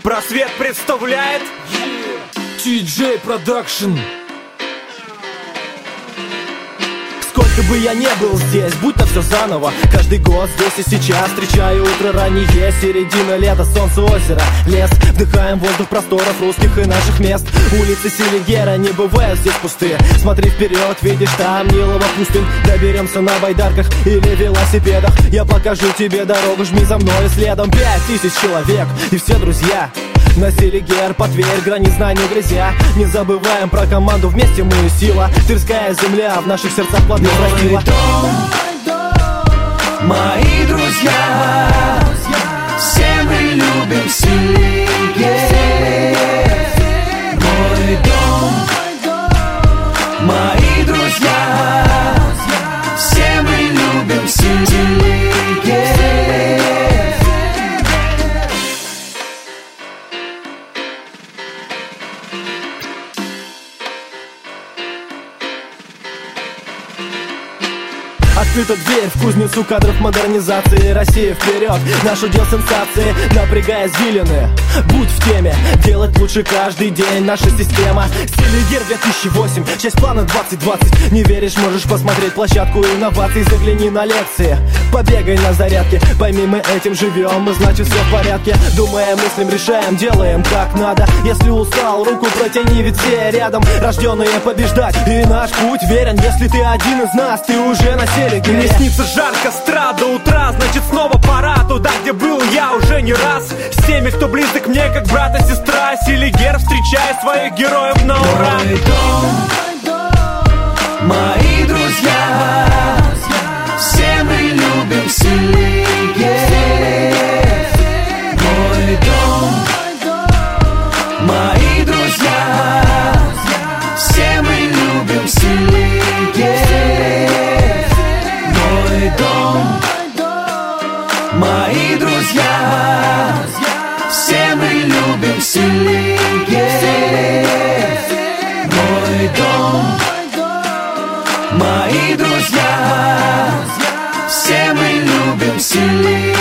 Просвет представляет TJ Production. Сколько бы я не был здесь, будто все заново. Каждый год здесь и сейчас встречаю утро раннее, середина лета, солнце, озеро, лес. Вдыхаем воздух просторов русских и наших мест. Улицы Селигера не бывают здесь пустые. Смотри вперед, видишь, там Нилова пустынь. Доберемся на байдарках или велосипедах. Я покажу тебе дорогу, жми за мной следом. 5000 человек и все друзья. На Селигер, под Тверь, грани знаний грязя. Не забываем про команду, вместе мы и сила. Тверская земля в наших сердцах плоды растила. Мои друзья, все мы любим Селигер. Мой дом, мои друзья, все мы любим Селигер. Открыта дверь в кузницу кадров модернизации. Россия вперед, наш удел сенсации. Напрягая извилины, будь в теме. Делать лучше каждый день наша система. Селигер 2008, часть плана 2020. Не веришь, можешь посмотреть площадку инноваций. Загляни на лекции, побегай на зарядке. Пойми, мы этим живем, мы значит все в порядке. Думаем, мыслим, решаем, делаем как надо. Если устал, руку протяни, ведь все рядом. Рожденные побеждать, и наш путь верен. Если ты один из нас, ты уже на Селигере. Мне снится жар костра до утра, значит снова пора туда, где был я уже не раз. С теми, кто близок мне, как брат и сестра. Селигер встречает своих героев на ура. Мой дом, мои друзья, все мы любим Селигер. Мой дом, мои друзья, все мы любим Селигер. Мой дом, мои друзья, все мы любим Селигер. Мой дом, мои друзья, все мы любим Селигер.